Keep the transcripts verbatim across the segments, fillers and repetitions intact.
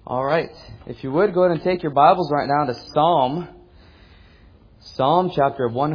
All right. If you would, go ahead and take your Bibles right now to Psalm. Psalm chapter one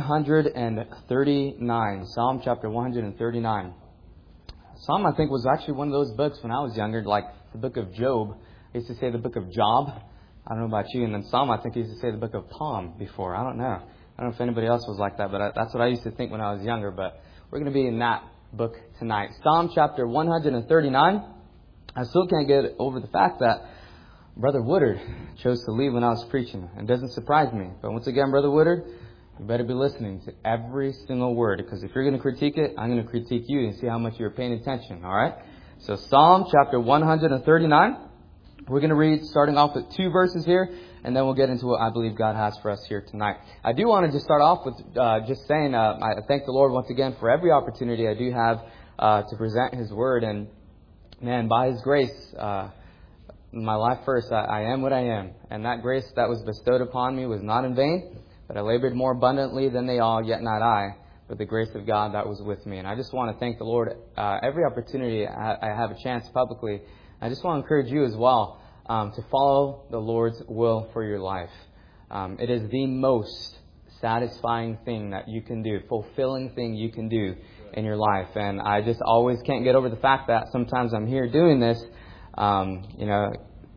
thirty-nine. Psalm chapter one thirty-nine. Psalm, I think, was actually one of those books when I was younger, like the book of Job. I used to say the book of Job. I don't know about you. And then Psalm, I think I used to say the book of Tom before. I don't know. I don't know if anybody else was like that, but I, that's what I used to think when I was younger. But we're going to be in that book tonight. Psalm chapter one thirty-nine. I still can't get over the fact that Brother Woodard chose to leave when I was preaching. It doesn't surprise me. But once again, Brother Woodard, you better be listening to every single word. Because if you're going to critique it, I'm going to critique you and see how much you're paying attention. All right? So Psalm chapter one thirty-nine. We're going to read starting off with two verses here. And then we'll get into what I believe God has for us here tonight. I do want to just start off with uh, just saying uh, I thank the Lord once again for every opportunity I do have uh, to present His Word. And man, by His grace, uh, my life first, I, I am what I am. And that grace that was bestowed upon me was not in vain, but I labored more abundantly than they all, yet not I, but the grace of God that was with me. And I just want to thank the Lord uh, every opportunity I, I have a chance publicly. I just want to encourage you as well um, to follow the Lord's will for your life. Um, it is the most satisfying thing that you can do, fulfilling thing you can do in your life. And I just always can't get over the fact that sometimes I'm here doing this, um, you know,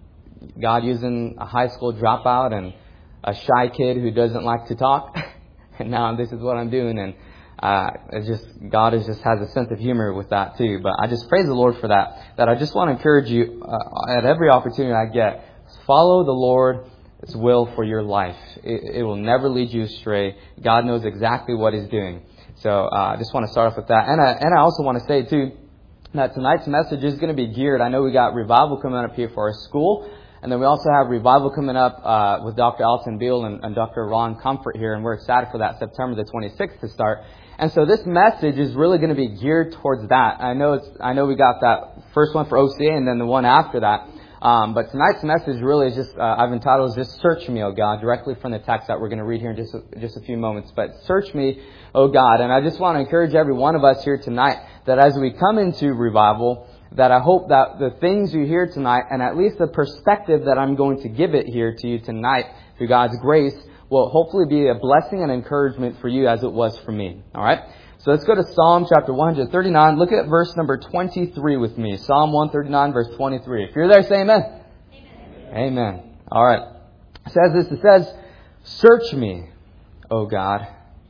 God using a high school dropout and a shy kid who doesn't like to talk. And now this is what I'm doing. And uh, it's just, God is just has a sense of humor with that too. But I just praise the Lord for that. That I just want to encourage you uh, at every opportunity I get, follow the Lord's will for your life. It, it will never lead you astray. God knows exactly what He's doing. So uh, I just want to start off with that. And I, and I also want to say too, that tonight's message is going to be geared. I know we got revival coming up here for our school. And then we also have revival coming up uh, with Doctor Alton Beal and, and Doctor Ron Comfort here. And we're excited for that September the twenty-sixth to start. And so this message is really going to be geared towards that. I know it's, I know we got that first one for O C A and then the one after that. Um, but tonight's message really is just, uh, I've entitled just Search Me, O God, directly from the text that we're going to read here in just a, just a few moments. But search me, O God. And I just want to encourage every one of us here tonight that as we come into revival, that I hope that the things you hear tonight, and at least the perspective that I'm going to give it here to you tonight, through God's grace, will hopefully be a blessing and encouragement for you as it was for me. All right? So let's go to Psalm chapter one thirty-nine. Look at verse number twenty-three with me. Psalm one thirty-nine, verse twenty-three. If you're there, say amen. Amen. Amen. All right. It says this. It says, "Search me, O God,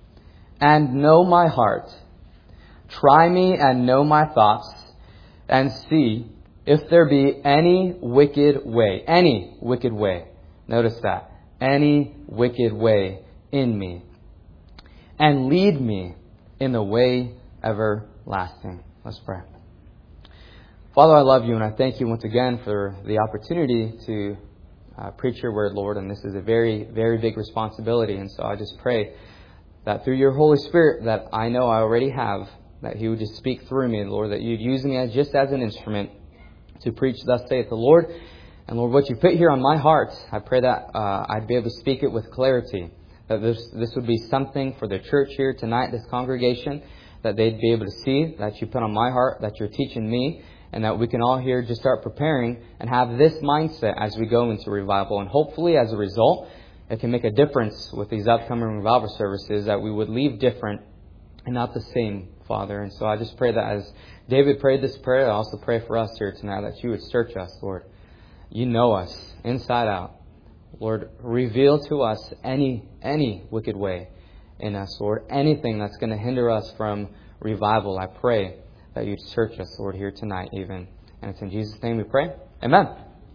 and know my heart. Try me and know my thoughts, and see if there be any wicked way." Any wicked way. Notice that. Any wicked way in me. And lead me in the way everlasting. Let's pray. Father, I love you and I thank you once again for the opportunity to uh, preach your word, Lord. And this is a very, very big responsibility. And so I just pray that through your Holy Spirit that I know I already have, that He would just speak through me, Lord, that you'd use me as just as an instrument to preach, thus saith the Lord. And Lord, what you put here on my heart, I pray that uh, I'd be able to speak it with clarity. That this this would be something for the church here tonight, this congregation, that they'd be able to see that you put on my heart, that you're teaching me, and that we can all here just start preparing and have this mindset as we go into revival. And hopefully, as a result, it can make a difference with these upcoming revival services, that we would leave different and not the same, Father. And so I just pray that as David prayed this prayer, I also pray for us here tonight, that you would search us, Lord. You know us inside out. Lord, reveal to us any any wicked way in us, Lord. Anything that's going to hinder us from revival. I pray that you'd search us, Lord, here tonight even. And it's in Jesus' name we pray. Amen.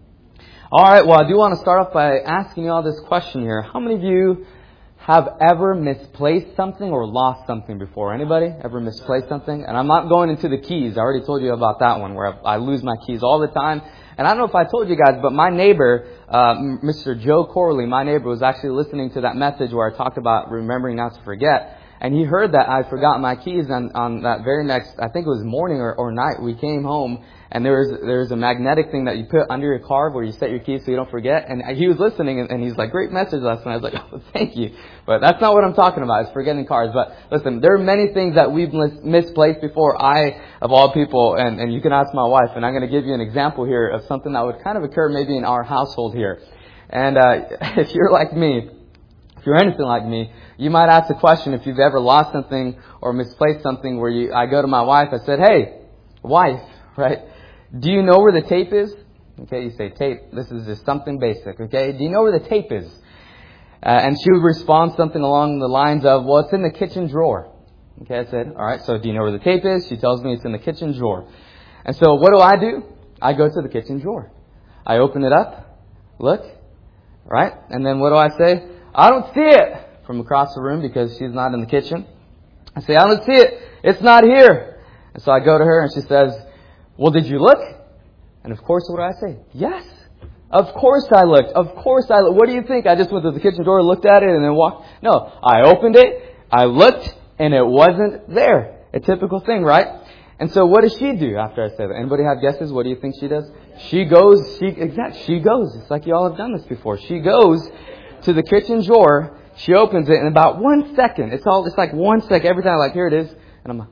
All right, well, I do want to start off by asking you all this question here. How many of you have ever misplaced something or lost something before? Anybody ever misplaced something? And I'm not going into the keys. I already told you about that one, where I lose my keys all the time. And I don't know if I told you guys, but my neighbor, uh, Mister Joe Corley, my neighbor, was actually listening to that message where I talked about remembering not to forget. And he heard that I forgot my keys on, on that very next, I think it was morning or, or night. We came home and there was, there was a magnetic thing that you put under your car where you set your keys so you don't forget. And he was listening and, and he's like, great message last night. I was like, oh, thank you. But that's not what I'm talking about. It's forgetting cars. But listen, there are many things that we've mis- misplaced before. I, of all people, and, and you can ask my wife, and I'm going to give you an example here of something that would kind of occur maybe in our household here. And, uh, if you're like me, if you're anything like me, you might ask the question if you've ever lost something or misplaced something where you, I go to my wife, I said, hey, wife, right? Do you know where the tape is? Okay, you say tape. This is just something basic, okay? Do you know where the tape is? Uh, and she would respond something along the lines of, well, it's in the kitchen drawer. Okay, I said, all right, so do you know where the tape is? She tells me it's in the kitchen drawer. And so what do I do? I go to the kitchen drawer. I open it up, look, right? And then what do I say? I don't see it. From across the room because she's not in the kitchen. I say, I don't see it. It's not here. And so I go to her and she says, well, did you look? And of course, what do I say? Yes. Of course I looked. Of course I looked. What do you think? I just went to the kitchen door, looked at it, and then walked. No, I opened it. I looked, and it wasn't there. A typical thing, right? And so what does she do after I say that? Anybody have guesses? What do you think she does? She goes, she, exactly, she goes. It's like you all have done this before. She goes to the kitchen drawer. She opens it in about one second. It's all, it's like one second. Every time I'm like, here it is. And I'm like,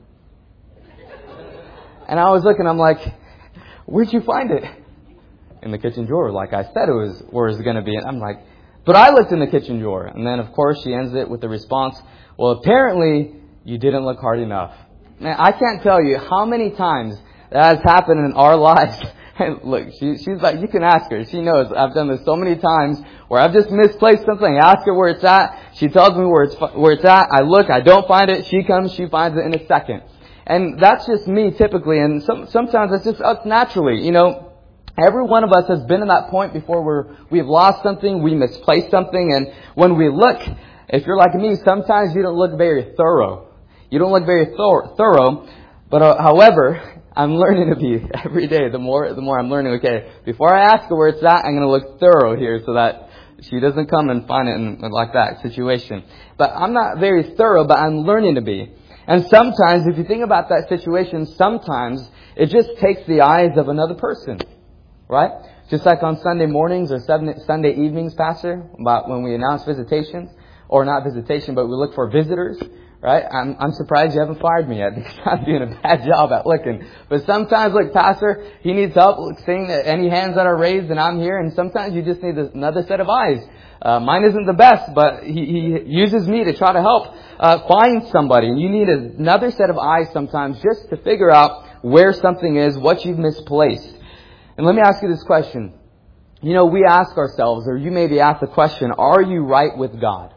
and I was looking, I'm like, where'd you find it? In the kitchen drawer. Like I said it was where it's going to be. And I'm like, but I looked in the kitchen drawer. And then of course she ends it with the response, well, apparently you didn't look hard enough. Man, I can't tell you how many times that has happened in our lives. And look, she, she's like, you can ask her. She knows I've done this so many times where I've just misplaced something. I ask her where it's at. She tells me where it's, where it's at. I look, I don't find it. She comes, she finds it in a second. And that's just me typically. And some, sometimes it's just us naturally. You know, every one of us has been in that point before where we've lost something, we misplaced something. And when we look, if you're like me, sometimes you don't look very thorough. You don't look very thor- thorough. But uh, however, I'm learning to be every day. The more, the more I'm learning, okay, before I ask her where it's at, I'm going to look thorough here so that she doesn't come and find it in, in like that situation. But I'm not very thorough, but I'm learning to be. And sometimes, if you think about that situation, sometimes it just takes the eyes of another person, right? Just like on Sunday mornings or Sunday evenings, Pastor, about when we announce visitations, or not visitation, but we look for visitors. Right? I'm, I'm surprised you haven't fired me yet because I'm doing a bad job at looking. But sometimes, like, Pastor, he needs help seeing any hands that are raised and I'm here. And sometimes you just need another set of eyes. Uh, mine isn't the best, but he, he uses me to try to help uh, find somebody. And you need another set of eyes sometimes just to figure out where something is, what you've misplaced. And let me ask you this question. You know, we ask ourselves, or you maybe ask the question, are you right with God?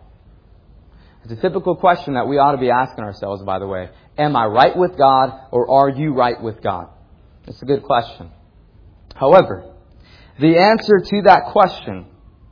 It's a typical question that we ought to be asking ourselves, by the way. Am I right with God, or are you right with God? It's a good question. However, the answer to that question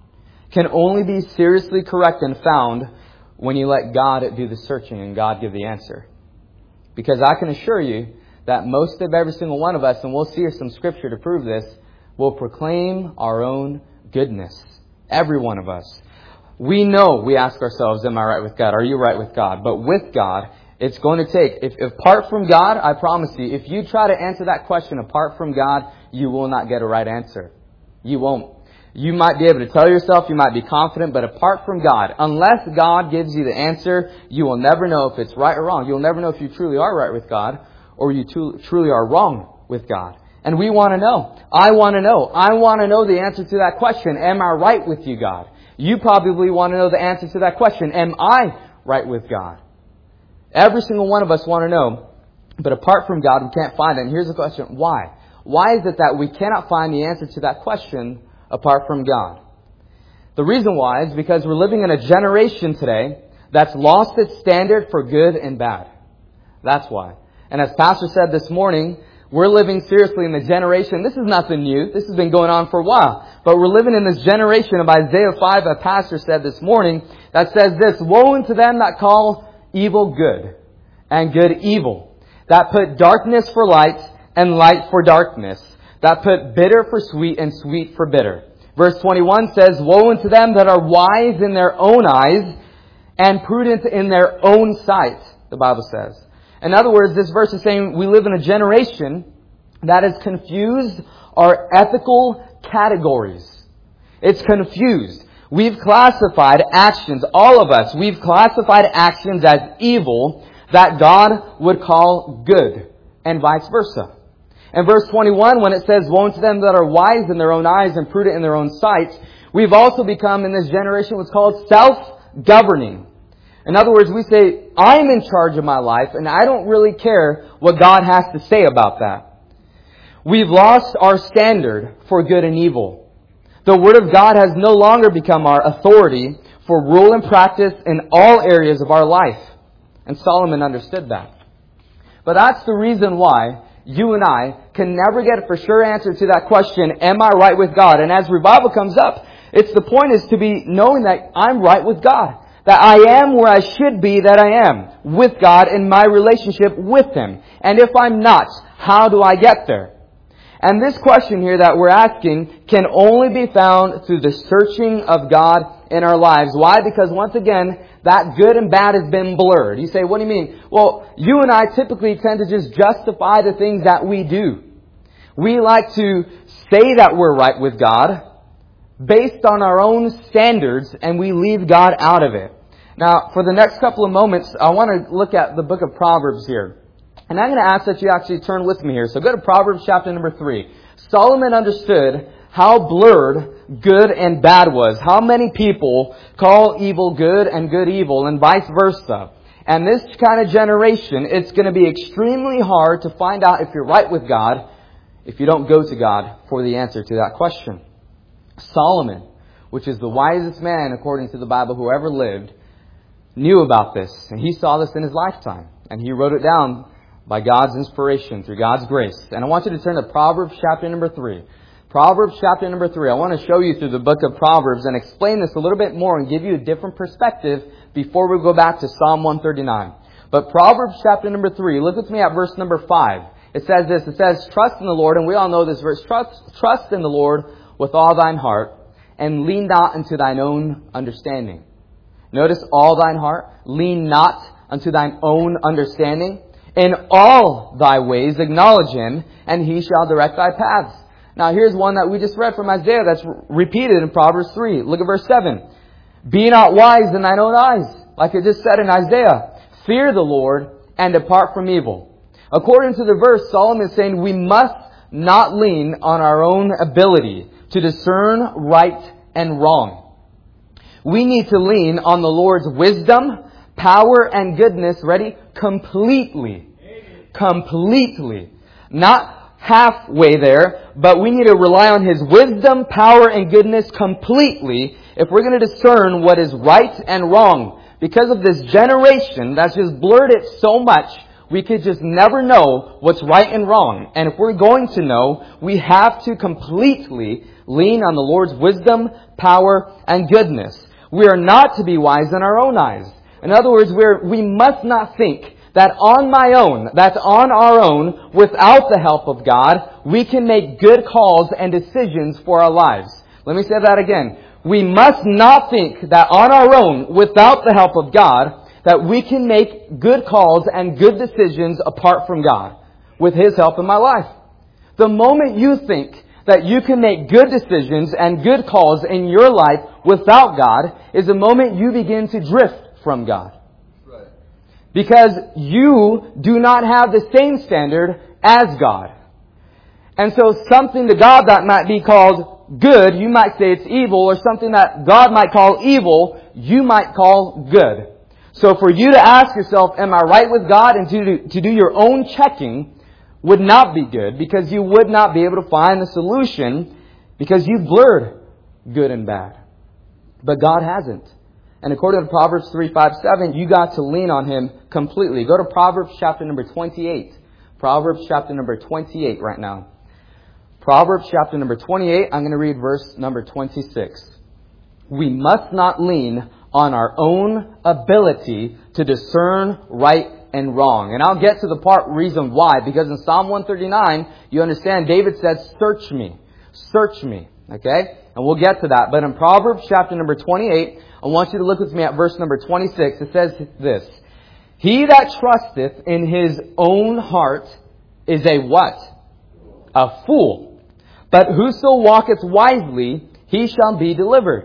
can only be seriously correct and found when you let God do the searching and God give the answer. Because I can assure you that most of every single one of us, and we'll see some scripture to prove this, will proclaim our own goodness. Every one of us. We know, we ask ourselves, am I right with God? Are you right with God? But with God, it's going to take, if, if apart from God, I promise you, if you try to answer that question apart from God, you will not get a right answer. You won't. You might be able to tell yourself, you might be confident, but apart from God, unless God gives you the answer, you will never know if it's right or wrong. You'll never know if you truly are right with God or you truly are wrong with God. And we want to know. I want to know. I want to know the answer to that question. Am I right with you, God? You probably want to know the answer to that question. Am I right with God? Every single one of us want to know. But apart from God, we can't find it. And here's the question. Why? Why is it that we cannot find the answer to that question apart from God? The reason why is because we're living in a generation today that's lost its standard for good and bad. That's why. And as Pastor said this morning, we're living seriously in the generation. This is nothing new. This has been going on for a while. But we're living in this generation of Isaiah five, a pastor said this morning, that says this, woe unto them that call evil good and good evil, that put darkness for light and light for darkness, that put bitter for sweet and sweet for bitter. Verse twenty-one says, woe unto them that are wise in their own eyes and prudent in their own sight, the Bible says. In other words, this verse is saying we live in a generation that has confused our ethical categories. It's confused. We've classified actions, all of us, we've classified actions as evil that God would call good, and vice versa. In verse twenty-one, when it says, woe to them that are wise in their own eyes and prudent in their own sight, we've also become in this generation what's called self-governing. In other words, we say, I'm in charge of my life and I don't really care what God has to say about that. We've lost our standard for good and evil. The Word of God has no longer become our authority for rule and practice in all areas of our life. And Solomon understood that. But that's the reason why you and I can never get a for sure answer to that question, am I right with God? And as revival comes up, it's the point is to be knowing that I'm right with God. That I am where I should be, that I am with God in my relationship with Him. And if I'm not, how do I get there? And this question here that we're asking can only be found through the searching of God in our lives. Why? Because once again, that good and bad has been blurred. You say, what do you mean? Well, you and I typically tend to just justify the things that we do. We like to say that we're right with God based on our own standards, and we leave God out of it. Now, for the next couple of moments, I want to look at the book of Proverbs here. And I'm going to ask that you actually turn with me here. So go to Proverbs chapter number three. Solomon understood how blurred good and bad was. How many people call evil good and good evil, and vice versa. And this kind of generation, it's going to be extremely hard to find out if you're right with God if you don't go to God for the answer to that question. Solomon, which is the wisest man according to the Bible who ever lived, knew about this. And he saw this in his lifetime. And he wrote it down by God's inspiration, through God's grace. And I want you to turn to Proverbs chapter number three. Proverbs chapter number three. I want to show you through the book of Proverbs and explain this a little bit more and give you a different perspective before we go back to Psalm one thirty-nine. But Proverbs chapter number three, look with me at verse number five. It says this, it says, trust in the Lord, and we all know this verse, trust, trust in the Lord with all thine heart, and lean not unto thine own understanding. Notice all thine heart, lean not unto thine own understanding. In all thy ways acknowledge Him, and He shall direct thy paths. Now here's one that we just read from Isaiah that's repeated in Proverbs three. Look at verse seven. Be not wise in thine own eyes, like it just said in Isaiah. Fear the Lord and depart from evil. According to the verse, Solomon is saying we must not lean on our own ability to discern right and wrong. We need to lean on the Lord's wisdom, power, and goodness, ready? Completely. Completely. Not halfway there, but we need to rely on His wisdom, power, and goodness completely if we're going to discern what is right and wrong. Because of this generation that's just blurred it so much, we could just never know what's right and wrong. And if we're going to know, we have to completely lean on the Lord's wisdom, power, and goodness. We are not to be wise in our own eyes. In other words, we're, we must not think that on my own, that's on our own, without the help of God, we can make good calls and decisions for our lives. Let me say that again. We must not think that on our own, without the help of God, that we can make good calls and good decisions apart from God, with His help in my life. The moment you think that you can make good decisions and good calls in your life without God is the moment you begin to drift from God. Right. Because you do not have the same standard as God. And so something to God that might be called good, you might say it's evil, or something that God might call evil, you might call good. So for you to ask yourself, am I right with God? And to do, to do your own checking would not be good, because you would not be able to find the solution because you've blurred good and bad. But God hasn't. And according to Proverbs three, five, seven, you got to lean on Him completely. Go to Proverbs chapter number twenty-eight. Proverbs chapter number twenty-eight right now. Proverbs chapter number twenty-eight, I'm going to read verse number twenty-six. We must not lean on our own ability to discern right and wrong. And I'll get to the part reason why. Because in Psalm one thirty-nine, you understand, David says, search me. Search me. Okay? And we'll get to that. But in Proverbs chapter number twenty-eight, I want you to look with me at verse number twenty-six. It says this. He that trusteth in his own heart is a what? A fool. But whoso walketh wisely, he shall be delivered.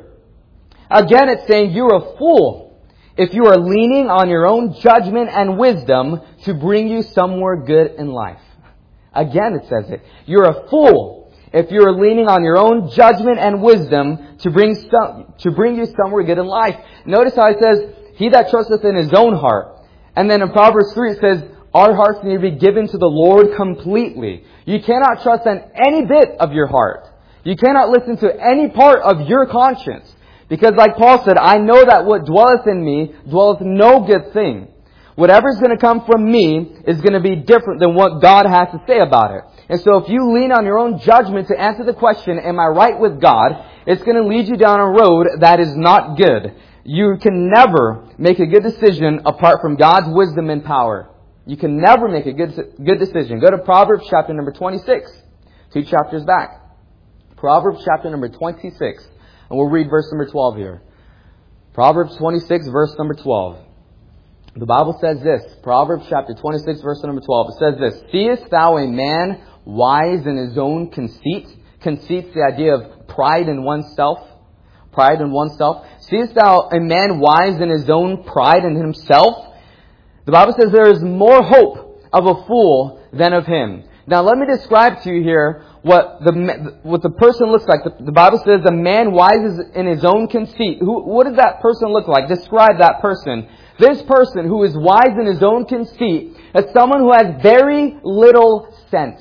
Again, it's saying you're a fool if you are leaning on your own judgment and wisdom to bring you somewhere good in life. Again, it says it. You're a fool if you're leaning on your own judgment and wisdom to bring some, to bring you somewhere good in life. Notice how it says, he that trusteth in his own heart. And then in Proverbs three it says, our hearts need to be given to the Lord completely. You cannot trust in any bit of your heart. You cannot listen to any part of your conscience. Because like Paul said, I know that what dwelleth in me dwelleth no good thing. Whatever's going to come from me is going to be different than what God has to say about it. And so if you lean on your own judgment to answer the question, am I right with God? It's going to lead you down a road that is not good. You can never make a good decision apart from God's wisdom and power. You can never make a good, good decision. Go to Proverbs chapter number twenty-six. Two chapters back. Proverbs chapter number twenty-six. And we'll read verse number twelve here. Proverbs twenty-six, verse number twelve. The Bible says this. Proverbs chapter twenty-six, verse number twelve. It says this. Seest thou a man wise in his own conceit? Conceit's the idea of pride in oneself. Pride in oneself. Seest thou a man wise in his own pride in himself? The Bible says there is more hope of a fool than of him. Now let me describe to you here what the what the person looks like. The, the Bible says a man wise is in his own conceit. Who, what does that person look like? Describe that person. This person who is wise in his own conceit is someone who has very little sense.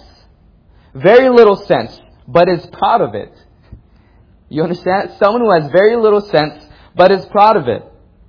Very little sense, but is proud of it. You understand? Someone who has very little sense, but is proud of it.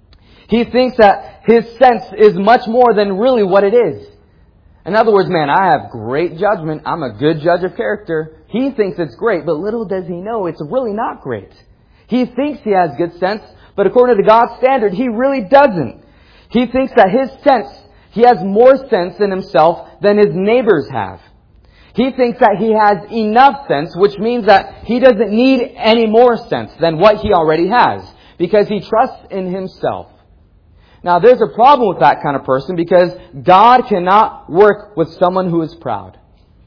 He thinks that his sense is much more than really what it is. In other words, man, I have great judgment. I'm a good judge of character. He thinks it's great, but little does he know it's really not great. He thinks he has good sense, but according to God's standard, he really doesn't. He thinks that his sense, he has more sense in himself than his neighbors have. He thinks that he has enough sense, which means that he doesn't need any more sense than what he already has, because he trusts in himself. Now, there's a problem with that kind of person because God cannot work with someone who is proud.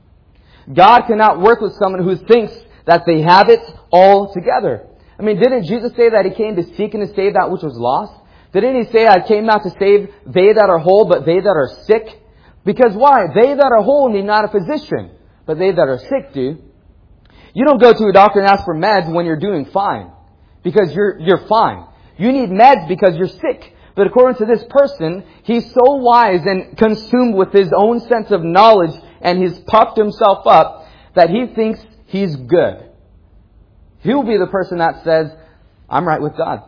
God cannot work with someone who thinks that they have it all together. I mean, didn't Jesus say that He came to seek and to save that which was lost? Didn't He say, I came not to save they that are whole, but they that are sick? Because why? They that are whole need not a physician, but they that are sick do. You don't go to a doctor and ask for meds when you're doing fine, because you're you're fine. You need meds because you're sick. But according to this person, he's so wise and consumed with his own sense of knowledge, and he's puffed himself up that he thinks he's good. He'll be the person that says, I'm right with God.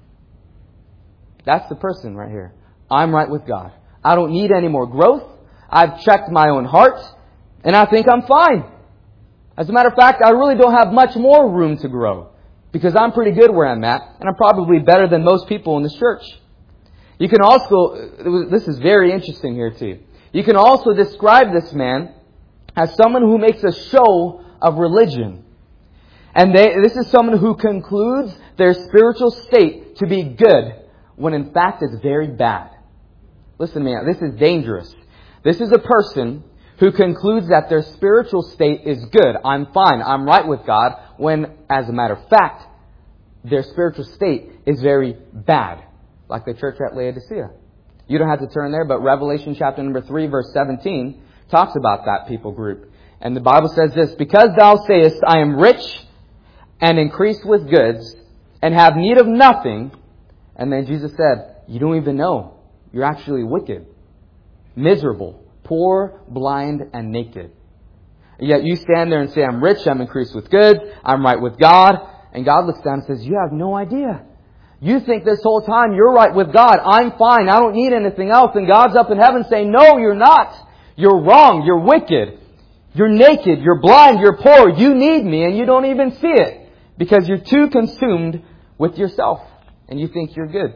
That's the person right here. I'm right with God. I don't need any more growth. I've checked my own heart, and I think I'm fine. As a matter of fact, I really don't have much more room to grow, because I'm pretty good where I'm at, and I'm probably better than most people in this church. You can also, this is very interesting here too. You can also describe this man as someone who makes a show of religion. And they, this is someone who concludes their spiritual state to be good when in fact it's very bad. Listen to me, this is dangerous. This is a person who concludes that their spiritual state is good. I'm fine, I'm right with God, when as a matter of fact, their spiritual state is very bad. Like the church at Laodicea. You don't have to turn there, but Revelation chapter number three, verse seventeen, talks about that people group. And the Bible says this, because thou sayest, I am rich and increased with goods and have need of nothing. And then Jesus said, you don't even know. You're actually wicked, miserable, poor, blind, and naked. Yet you stand there and say, I'm rich, I'm increased with goods, I'm right with God. And God looks down and says, you have no idea. You think this whole time you're right with God. I'm fine. I don't need anything else. And God's up in heaven saying, no, you're not. You're wrong. You're wicked. You're naked. You're blind. You're poor. You need me and you don't even see it because you're too consumed with yourself and you think you're good.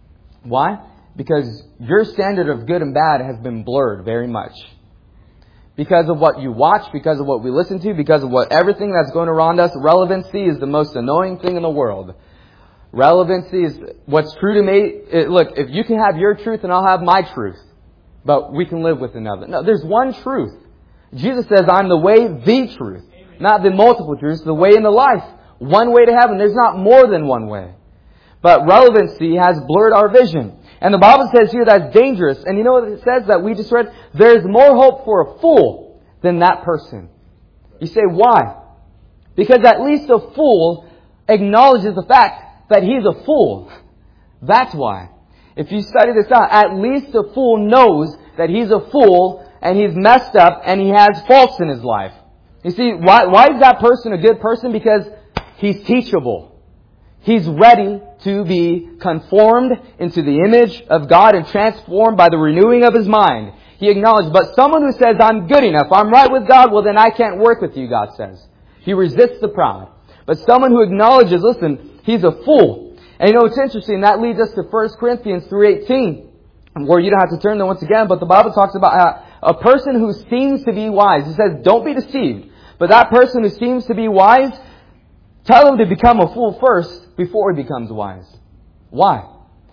Why? Because your standard of good and bad has been blurred very much. because of what you watch, because of what we listen to, because of what everything that's going around us. Relevancy is the most annoying thing in the world. Relevancy is what's true to me. It, look, if you can have your truth and I'll have my truth, but we can live with another. No, there's one truth. Jesus says, I'm the way, the truth. Not the multiple truths, the way and the life. One way to heaven. There's not more than one way. But relevancy has blurred our vision. And the Bible says here that's dangerous. And you know what it says that we just read? There's more hope for a fool than that person. You say, why? Because at least a fool acknowledges the fact that he's a fool. That's why. If you study this out, at least a fool knows that he's a fool and he's messed up and he has faults in his life. You see, why, why is that person a good person? Because he's teachable. He's ready to be conformed into the image of God and transformed by the renewing of his mind. He acknowledged, but someone who says, I'm good enough, I'm right with God, well then I can't work with you, God says. He resists the proud. But someone who acknowledges, listen, he's a fool. And you know, it's interesting, that leads us to First Corinthians three eighteen, where you don't have to turn there once again, but the Bible talks about how a person who seems to be wise, it says, don't be deceived. But that person who seems to be wise, tell him to become a fool first before he becomes wise. Why?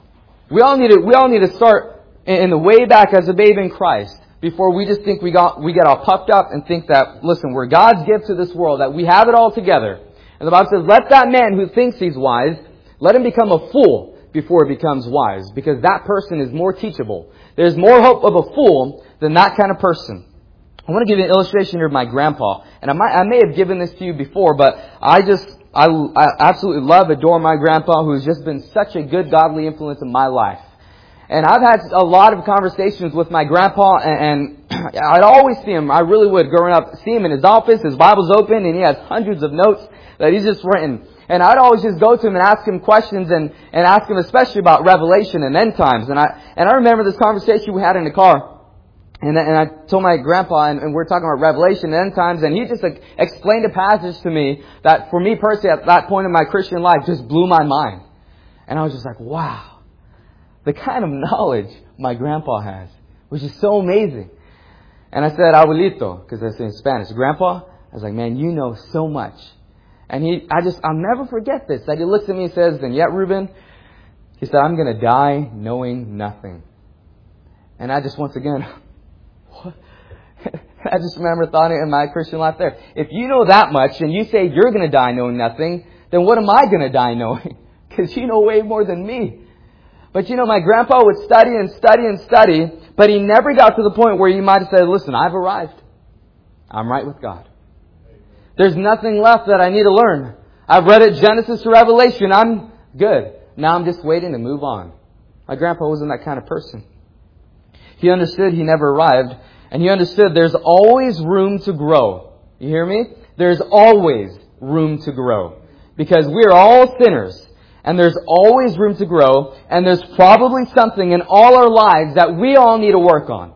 We all need to, we all need to start in the way back as a babe in Christ before we just think we got, we get all puffed up and think that, listen, we're God's gift to this world, that we have it all together. And the Bible says, let that man who thinks he's wise, let him become a fool before he becomes wise, because that person is more teachable. There's more hope of a fool than that kind of person. I want to give you an illustration here of my grandpa. And I might, I may have given this to you before, but I just, I, I absolutely love, adore my grandpa, who's just been such a good godly influence in my life. And I've had a lot of conversations with my grandpa, and, and I'd always see him, I really would, growing up, see him in his office, his Bible's open, and he has hundreds of notes that he's just written. And I'd always just go to him and ask him questions and, and ask him especially about Revelation and end times. And I, and I remember this conversation we had in the car. And, and I told my grandpa, and, and we're talking about Revelation and end times, and he just like, explained a passage to me that for me personally at that point in my Christian life just blew my mind. And I was just like, wow, the kind of knowledge my grandpa has, which is so amazing. And I said, abuelito, because I say in Spanish, grandpa, I was like, man, you know so much. And he, I just, I'll never forget this, that he looks at me and says, then yet, Reuben, he said, I'm going to die knowing nothing. And I just once again, I just remember thought in my Christian life there. If you know that much and you say you're going to die knowing nothing, then what am I going to die knowing? Because you know way more than me. But you know, my grandpa would study and study and study, but he never got to the point where he might have said, listen, I've arrived. I'm right with God. There's nothing left that I need to learn. I've read it Genesis to Revelation. I'm good. Now I'm just waiting to move on. My grandpa wasn't that kind of person. He understood he never arrived. And he understood there's always room to grow. You hear me? There's always room to grow. Because we're all sinners. And there's always room to grow. And there's probably something in all our lives that we all need to work on.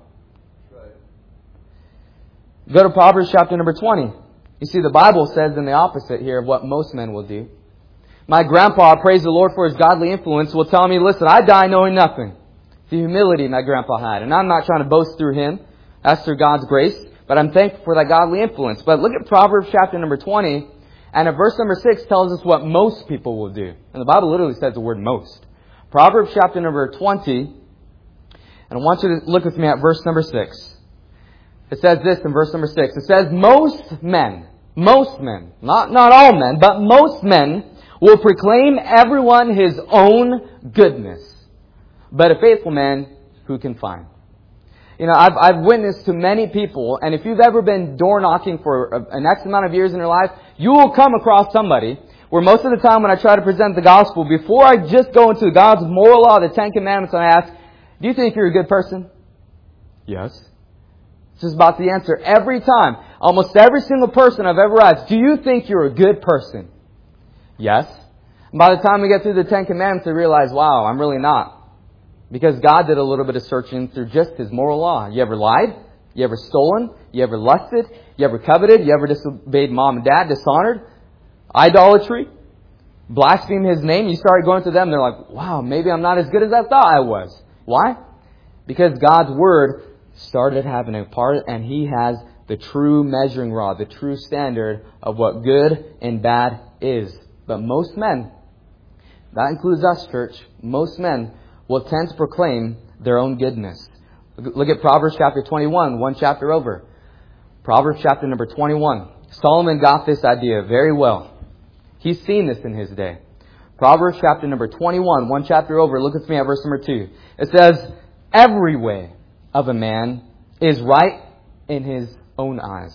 Go to Proverbs chapter number twenty. You see, the Bible says in the opposite here of what most men will do. My grandpa, praise the Lord for his godly influence, will tell me, listen, I die knowing nothing. The humility my grandpa had. And I'm not trying to boast through him. That's through God's grace. But I'm thankful for that godly influence. But look at Proverbs chapter number twenty. And at verse number six tells us what most people will do. And the Bible literally says the word most. Proverbs chapter number twenty. And I want you to look with me at verse number six. It says this in verse number six. It says, most men, most men, not, not all men, but most men will proclaim everyone his own goodness. But a faithful man, who can find? You know, I've, I've witnessed to many people, and if you've ever been door knocking for an X amount of years in your life, you will come across somebody where most of the time when I try to present the gospel, before I just go into God's moral law, the Ten Commandments, and I ask, do you think you're a good person? Yes. It's just about the answer every time. Almost every single person I've ever asked, do you think you're a good person? Yes. And by the time we get through the Ten Commandments, I realize, wow, I'm really not. Because God did a little bit of searching through just His moral law. You ever lied? You ever stolen? You ever lusted? You ever coveted? You ever disobeyed mom and dad? Dishonored? Idolatry? Blasphemed His name? You start going to them, they're like, wow, maybe I'm not as good as I thought I was. Why? Because God's Word started having a part, and He has the true measuring rod, the true standard of what good and bad is. But most men, that includes us, church, most men will tend to proclaim their own goodness. Look at Proverbs chapter twenty-one, one chapter over. Proverbs chapter number twenty-one. Solomon got this idea very well. He's seen this in his day. Proverbs chapter number twenty-one, one chapter over. Look with me at verse number two. It says, every way of a man is right in his own eyes.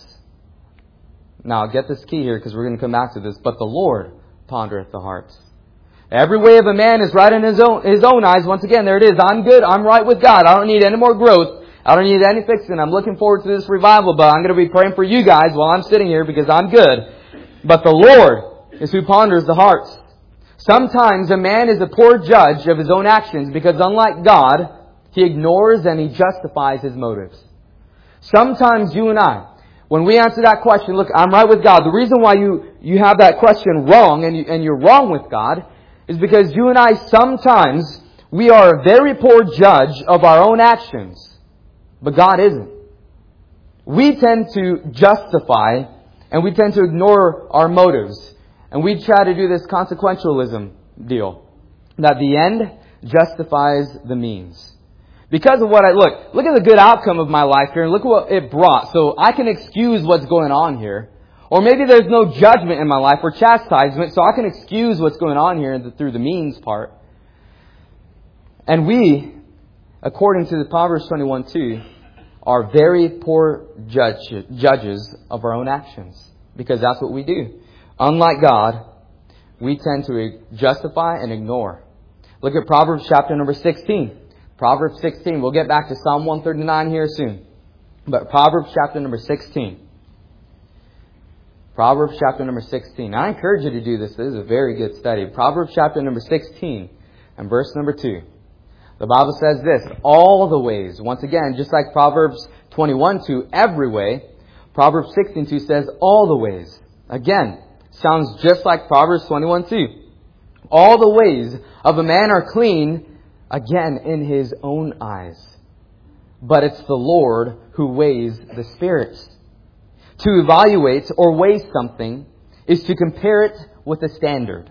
Now, get this key here because we're going to come back to this. But the Lord pondereth the hearts. Every way of a man is right in his own, his own eyes. Once again, there it is. I'm good. I'm right with God. I don't need any more growth. I don't need any fixing. I'm looking forward to this revival, but I'm going to be praying for you guys while I'm sitting here because I'm good. But the Lord is who ponders the hearts. Sometimes a man is a poor judge of his own actions because unlike God, he ignores and he justifies his motives. Sometimes you and I, when we answer that question, look, I'm right with God. The reason why you, you have that question wrong and, you, and you're wrong with God is because you and I sometimes, we are a very poor judge of our own actions. But God isn't. We tend to justify and we tend to ignore our motives. And we try to do this consequentialism deal. That the end justifies the means. Because of what I look, look at the good outcome of my life here and look what it brought. So I can excuse what's going on here. Or maybe there's no judgment in my life or chastisement, so I can excuse what's going on here through the means part. And we, according to the Proverbs twenty-one two, are very poor judge, judges of our own actions. Because that's what we do. Unlike God, we tend to justify and ignore. Look at Proverbs chapter number sixteen. Proverbs sixteen. We'll get back to Psalm one thirty-nine here soon. But Proverbs chapter number sixteen. Proverbs chapter number sixteen. I encourage you to do this. This is a very good study. Proverbs chapter number sixteen and verse number two. The Bible says this, all the ways. Once again, just like Proverbs twenty-one two, every way. Proverbs sixteen two says all the ways. Again, sounds just like Proverbs twenty-one two. All the ways of a man are clean, again, in his own eyes. But it's the Lord who weighs the spirits. To evaluate or weigh something is to compare it with a standard.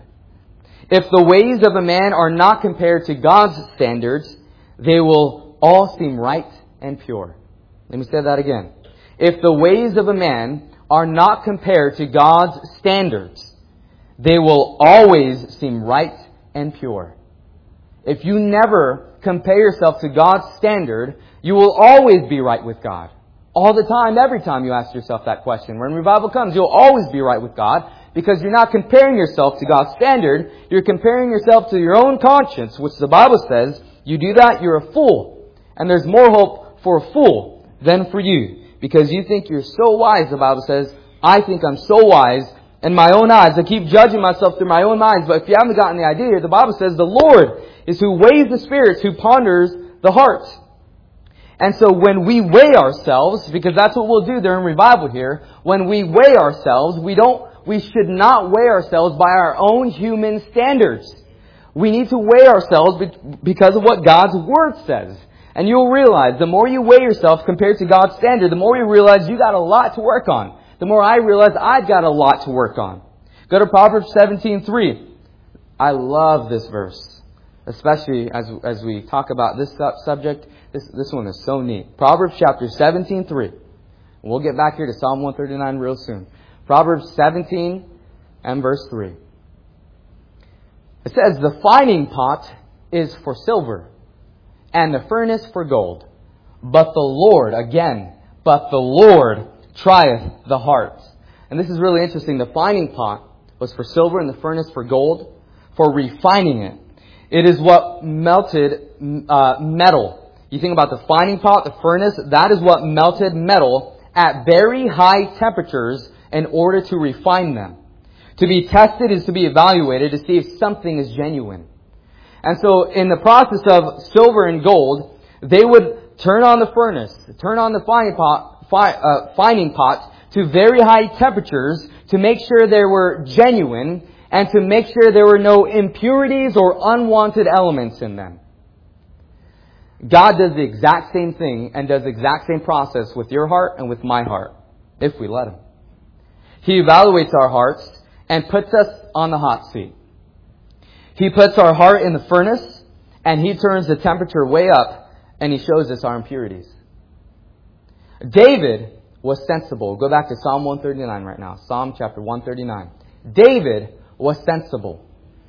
If the ways of a man are not compared to God's standards, they will all seem right and pure. Let me say that again. If the ways of a man are not compared to God's standards, they will always seem right and pure. If you never compare yourself to God's standard, you will always be right with God. All the time, every time you ask yourself that question. When revival comes, you'll always be right with God because you're not comparing yourself to God's standard. You're comparing yourself to your own conscience, which the Bible says, you do that, you're a fool. And there's more hope for a fool than for you. Because you think you're so wise, the Bible says, I think I'm so wise in my own eyes. I keep judging myself through my own minds. But if you haven't gotten the idea here, the Bible says the Lord is who weighs the spirits, who ponders the hearts. And so when we weigh ourselves, because that's what we'll do during revival here, when we weigh ourselves, we don't, we should not weigh ourselves by our own human standards. We need to weigh ourselves because of what God's Word says. And you'll realize the more you weigh yourself compared to God's standard, the more you realize you got a lot to work on. The more I realize I've got a lot to work on. Go to Proverbs seventeen three. I love this verse, especially as as we talk about this subject. This this one is so neat. Proverbs chapter seventeen three. We'll get back here to Psalm one thirty-nine real soon. Proverbs seventeen and verse three. It says, the fining pot is for silver, and the furnace for gold. But the Lord, again, but the Lord trieth the heart. And this is really interesting. The fining pot was for silver and the furnace for gold, for refining it. It is what melted uh, metal. You think about the fining pot, the furnace, that is what melted metal at very high temperatures in order to refine them. To be tested is to be evaluated to see if something is genuine. And so in the process of silver and gold, they would turn on the furnace, turn on the fining pot, fi, uh, fining pot to very high temperatures to make sure they were genuine and to make sure there were no impurities or unwanted elements in them. God does the exact same thing and does the exact same process with your heart and with my heart. if we let Him. He evaluates our hearts and puts us on the hot seat. He puts our heart in the furnace and He turns the temperature way up and He shows us our impurities. David was sensible. Go back to Psalm one thirty-nine right now. Psalm chapter one thirty-nine. David was sensible.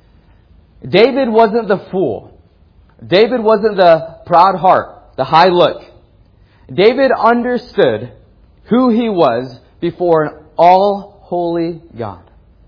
David wasn't the fool. David wasn't the proud heart, the high look. David understood who he was before an all-holy God.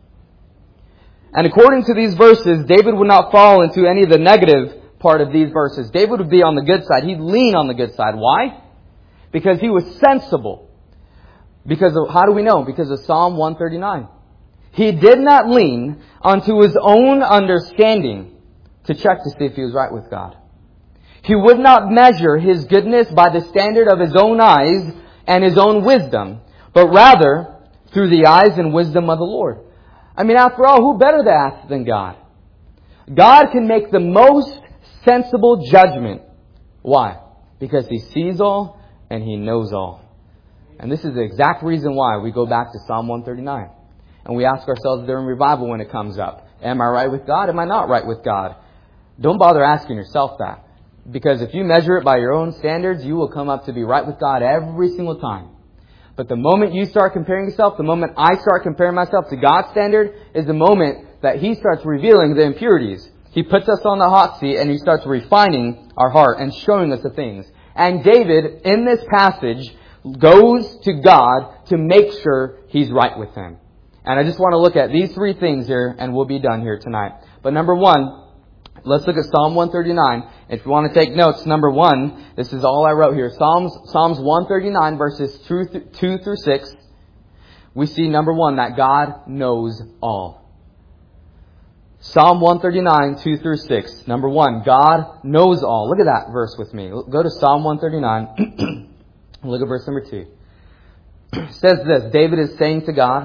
And according to these verses, David would not fall into any of the negative part of these verses. David would be on the good side. He'd lean on the good side. Why? Because he was sensible. Because of, how do we know? Because of Psalm one thirty-nine. He did not lean onto his own understanding to check to see if he was right with God. He would not measure his goodness by the standard of his own eyes and his own wisdom, but rather through the eyes and wisdom of the Lord. I mean, after all, who better to ask than God? God can make the most sensible judgment. Why? Because He sees all and He knows all. And this is the exact reason why we go back to Psalm one thirty-nine. And we ask ourselves during revival when it comes up, am I right with God? Am I not right with God? Don't bother asking yourself that. Because if you measure it by your own standards, you will come up to be right with God every single time. But the moment you start comparing yourself, the moment I start comparing myself to God's standard, is the moment that He starts revealing the impurities. He puts us on the hot seat and He starts refining our heart and showing us the things. And David, in this passage, goes to God to make sure he's right with Him. And I just want to look at these three things here and we'll be done here tonight. But number one, let's look at Psalm one thirty-nine. If you want to take notes, number one, this is all I wrote here. Psalms, Psalms one thirty-nine verses two through six. We see number one, that God knows all. Psalm one thirty-nine, two through six. Number one, God knows all. Look at that verse with me. Go to Psalm one thirty-nine. Look at verse number two. It says this, David is saying to God,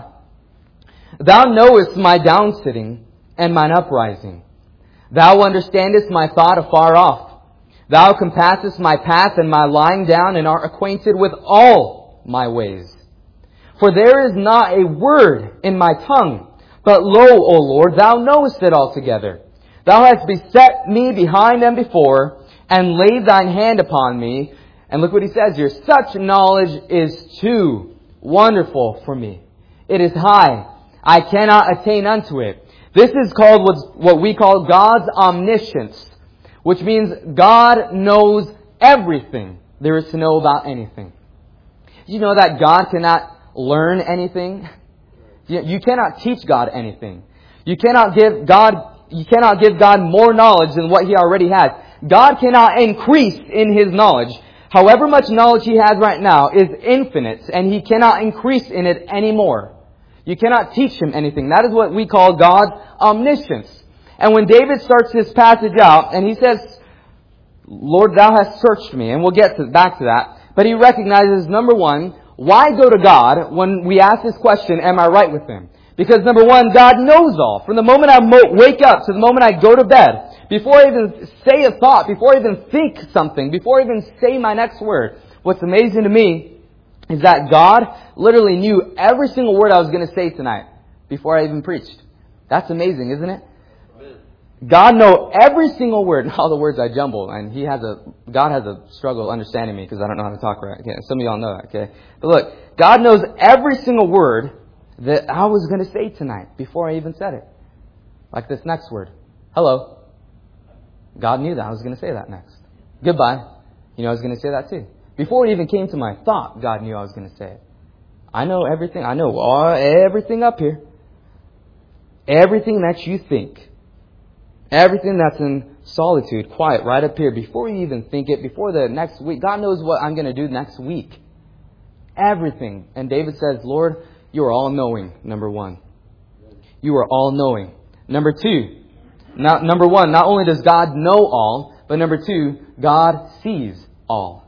Thou knowest my downsitting and mine uprising. Thou understandest my thought afar off. Thou compassest my path and my lying down, and art acquainted with all my ways. For there is not a word in my tongue, but lo, O Lord, Thou knowest it altogether. Thou hast beset me behind and before, and laid Thine hand upon me. And look what he says here. Such knowledge is too wonderful for me. It is high. I cannot attain unto it. This is called what we call God's omniscience, which means God knows everything there is to know about anything. Did you know that God cannot learn anything? You cannot teach God anything. You cannot give God, you cannot give God more knowledge than what He already has. God cannot increase in His knowledge. However much knowledge He has right now is infinite, and He cannot increase in it anymore. You cannot teach Him anything. That is what we call God's omniscience. And when David starts this passage out, and he says, Lord, Thou hast searched me, and we'll get to, back to that. But he recognizes, number one, why go to God when we ask this question, am I right with Him? Because number one, God knows all. From the moment I mo- wake up to the moment I go to bed, before I even say a thought, before I even think something, before I even say my next word, what's amazing to me is that God literally knew every single word I was going to say tonight before I even preached. That's amazing, isn't it? God knows every single word, all the words I jumble, and He has a, God has a struggle understanding me because I don't know how to talk right. Okay, some of y'all know that, okay? But look, God knows every single word that I was going to say tonight before I even said it. Like this next word. Hello. God knew that I was going to say that next. Goodbye. You know I was going to say that too. Before it even came to my thought, God knew I was going to say it. I know everything. I know all, everything up here. Everything that you think. Everything that's in solitude, quiet, right up here. Before you even think it, before the next week. God knows what I'm going to do next week. Everything. And David says, Lord, You are all-knowing, number one. You are all-knowing. Number two. Not, number one, not only does God know all, but number two, God sees all.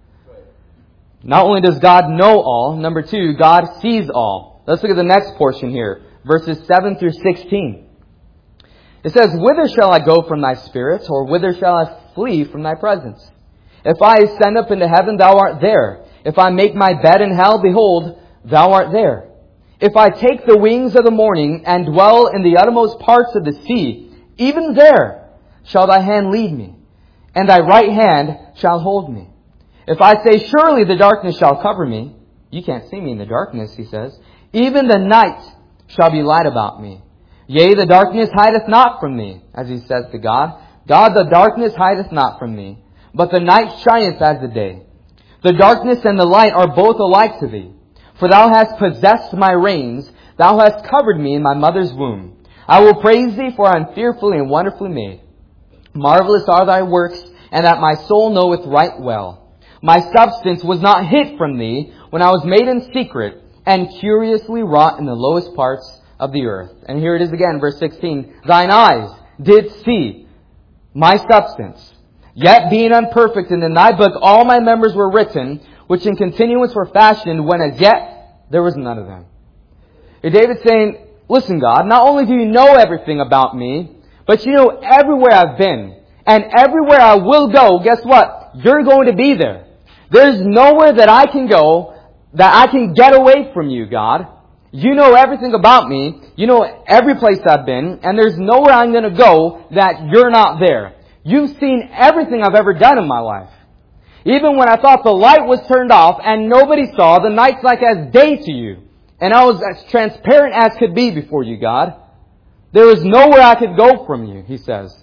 Not only does God know all, number two, God sees all. Let's look at the next portion here. Verses seven through sixteen. It says, Whither shall I go from Thy Spirit, or whither shall I flee from Thy presence? If I ascend up into heaven, Thou art there. If I make my bed in hell, behold, Thou art there. If I take the wings of the morning and dwell in the uttermost parts of the sea, even there shall thy hand lead me, and thy right hand shall hold me. If I say, surely the darkness shall cover me, you can't see me in the darkness, he says. Even the night shall be light about me. Yea, the darkness hideth not from thee, as he says to God. God, the darkness hideth not from thee, but the night shineth as the day. The darkness and the light are both alike to thee. For thou hast possessed my reins, thou hast covered me in my mother's womb. I will praise thee, for I am fearfully and wonderfully made. Marvelous are thy works, and that my soul knoweth right well. My substance was not hid from thee when I was made in secret, and curiously wrought in the lowest parts of the earth. And here it is again, verse sixteen. Thine eyes did see my substance. Yet being unperfect, and in thy book all my members were written, which in continuance were fashioned, when as yet there was none of them. Here David's saying, listen God, not only do you know everything about me, but you know everywhere I've been. And everywhere I will go, guess what? You're going to be there. There's nowhere that I can go that I can get away from you, God. You know everything about me. You know every place I've been. And there's nowhere I'm going to go that you're not there. You've seen everything I've ever done in my life. Even when I thought the light was turned off and nobody saw, the night's like as day to you. And I was as transparent as could be before you, God. There is nowhere I could go from you, he says.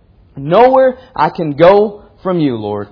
Nowhere I can go from you, Lord.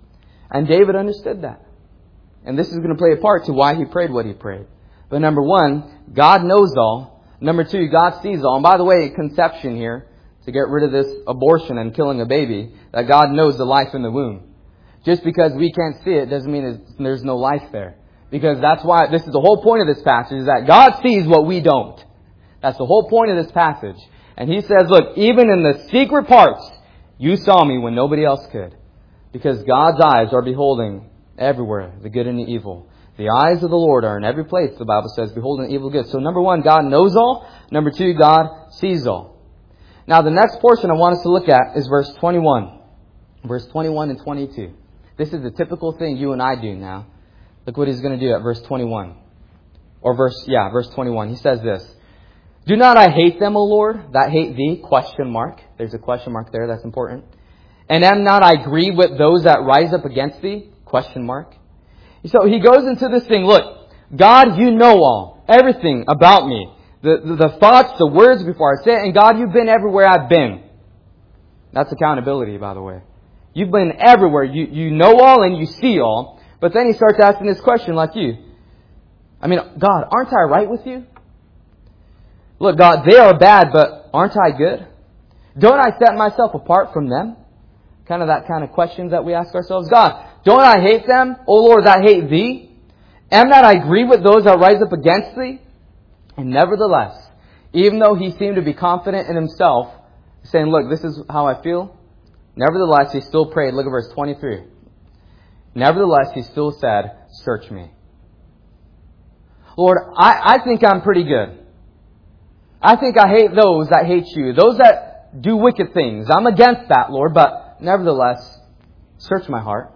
And David understood that. And this is going to play a part to why he prayed what he prayed. But number one, God knows all. Number two, God sees all. And by the way, conception here, to get rid of this abortion and killing a baby, that God knows the life in the womb. Just because we can't see it doesn't mean there's no life there. Because that's why, this is the whole point of this passage, is that God sees what we don't. That's the whole point of this passage. And he says, look, even in the secret parts, you saw me when nobody else could. Because God's eyes are beholding everywhere, the good and the evil. The eyes of the Lord are in every place, the Bible says, beholding evil good. So number one, God knows all. Number two, God sees all. Now the next portion I want us to look at is verse twenty-one. Verse twenty-one and twenty-two. This is the typical thing you and I do now. Look what he's going to do at verse twenty-one. Or verse, yeah, verse twenty-one. He says this. Do not I hate them, O Lord, that hate thee? Question mark. There's a question mark there. That's important. And am not I grieved with those that rise up against thee? Question mark. So he goes into this thing. Look, God, you know all. Everything about me. The, the, the thoughts, the words before I say it. And God, you've been everywhere I've been. That's accountability, by the way. You've been everywhere. You, you know all and you see all. But then he starts asking this question like you. I mean, God, aren't I right with you? Look, God, they are bad, but aren't I good? Don't I set myself apart from them? Kind of that kind of questions that we ask ourselves. God, don't I hate them? O Lord, that hate thee? Am not I grieved with those that rise up against thee? And nevertheless, even though he seemed to be confident in himself, saying, look, this is how I feel. Nevertheless, he still prayed. Look at verse twenty-three. Nevertheless, he still said, search me. Lord, I, I think I'm pretty good. I think I hate those that hate you. Those that do wicked things. I'm against that, Lord. But nevertheless, search my heart.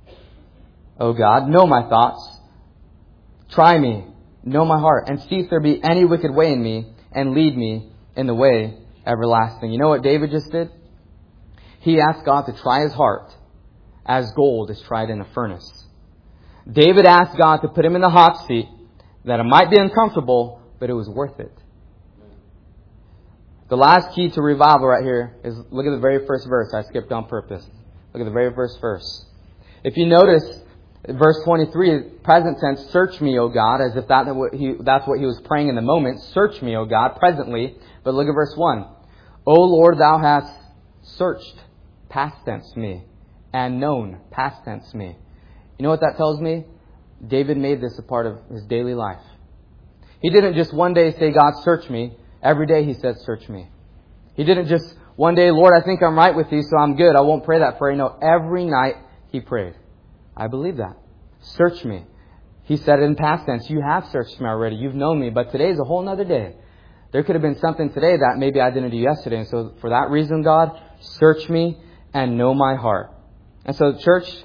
Oh God, know my thoughts. Try me. Know my heart. And see if there be any wicked way in me. And lead me in the way everlasting. You know what David just did? He asked God to try his heart as gold is tried in a furnace. David asked God to put him in the hot seat, that it might be uncomfortable, but it was worth it. The last key to revival right here is, look at the very first verse. I skipped on purpose. Look at the very first verse. If you notice, verse twenty-three, present tense, search me, O God, as if that what he, that's what he was praying in the moment. Search me, O God, presently. But look at verse one. O Lord, thou hast searched, past tense me, and known, past tense me. You know what that tells me? David made this a part of his daily life. He didn't just one day say, God, search me. Every day he said, search me. He didn't just one day, Lord, I think I'm right with you, so I'm good. I won't pray that prayer. No, every night he prayed. I believe that. Search me. He said it in past tense. You have searched me already. You've known me. But today's a whole other day. There could have been something today that maybe I didn't do yesterday. And so for that reason, God, search me and know my heart. And so, church,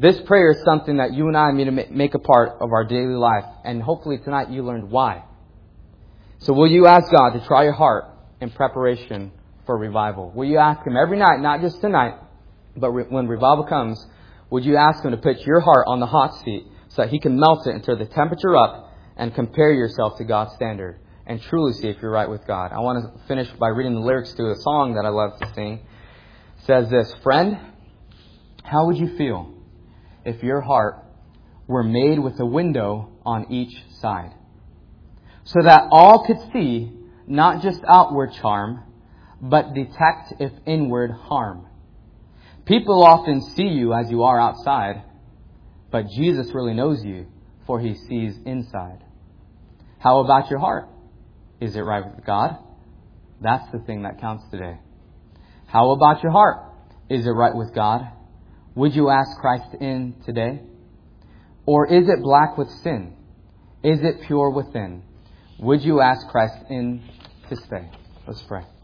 This prayer is something that you and I need to make a part of our daily life. And hopefully tonight you learned why. So will you ask God to try your heart in preparation for revival? Will you ask Him every night, not just tonight, but re- when revival comes, would you ask Him to put your heart on the hot seat so that He can melt it and turn the temperature up and compare yourself to God's standard and truly see if you're right with God? I want to finish by reading the lyrics to a song that I love to sing. It says this: friend, how would you feel if your heart were made with a window on each side, so that all could see not just outward charm, but detect if inward harm? People often see you as you are outside, but Jesus really knows you, for He sees inside. How about your heart? Is it right with God? That's the thing that counts today. How about your heart? Is it right with God? Would you ask Christ in today? Or is it black with sin? Is it pure within? Would you ask Christ in to stay? Let's pray.